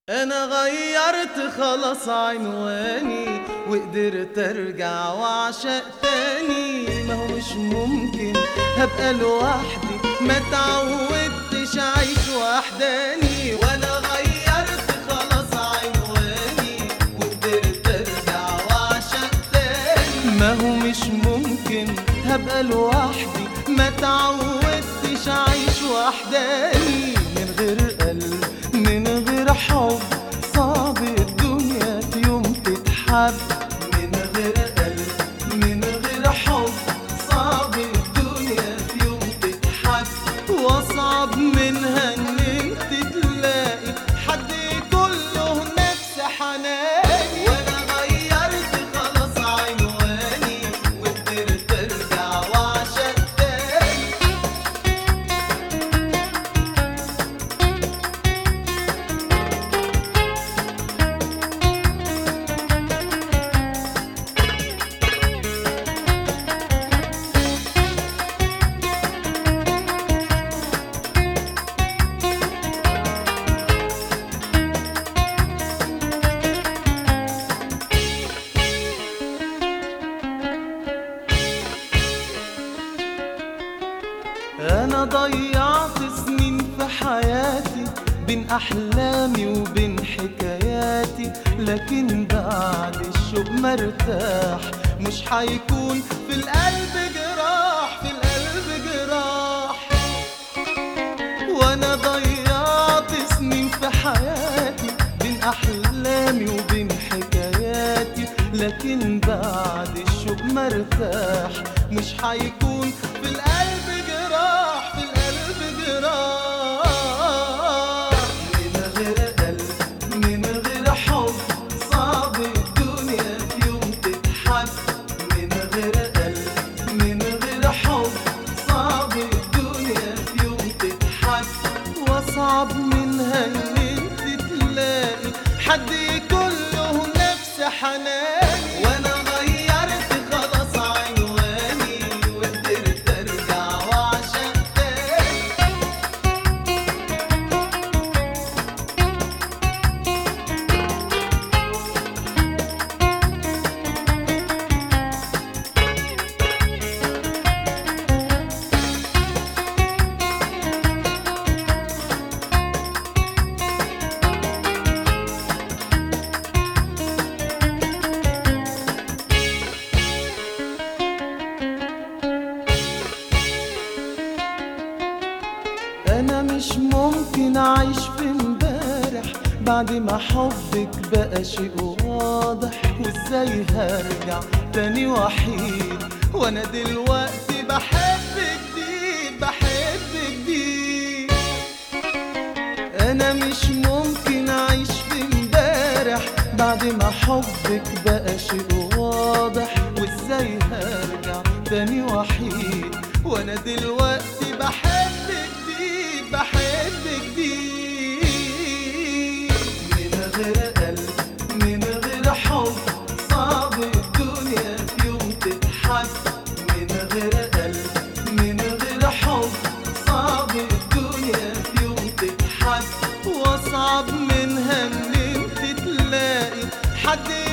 انا غيرت خلاص عنواني وقدرت ارجع واعشق تاني. ما هو مش ممكن هبقى لوحدي، ما تعودتش اعيش وحداني. وانا غيرت خلاص عنواني وقدرت ارجع واعشق تاني. ما هو مش ممكن هبقى لوحدي، ما تعودتش اعيش وحداني. من غير قلب من غير حب صعب الدنيا في يوم تتحب. من غير قلب من غير حب صعب الدنيا في يوم تتحب. واصعب منها ان انت تلاقي حد كله نفس حناني. وانا غيرت خلاص عنواني وقدرت ارجع واعشق تاني. أنا ضيعت سنين في حياتي بين أحلامي وبين حكاياتي، لكن بعد الشوق مرتاح. مش حيكون في القلب جراح، في القلب جراح. وأنا ضيعت سنين في حياتي بين أحلامي وبين حكاياتي، لكن بعد الشوق مرتاح. مش حيكون في القلب جراح، في القلب جراح. من غير قلب من غير حب صعب الدنيا في يوم تتحب. من غير قلب من غير حب صعب الدنيا في يوم تتحب. واصعب منها ان انت تلاقي حد كله نفس حناني. وانا غيرت خلاص عنواني وقدرت ارجع واعشق تاني. أنا مش ممكن أعيش في امبارح بعد ما حبك بقى شيء واضح. وإزاي هرجع تاني وحيد وأنا دلوقتي بحب جديد، بحب جديد. أنا مش ممكن أعيش في امبارح بعد ما حبك بقى شيء واضح. وإزاي هرجع تاني وحيد وأنا دلوقتي بحب جديد، بحب جديد. من غير قلب من غير حب صعب الدنيا في يوم تتحب. من غير قلب من غير حب صعب الدنيا في يوم تتحب. واصعب منها ان انت تلاقي حد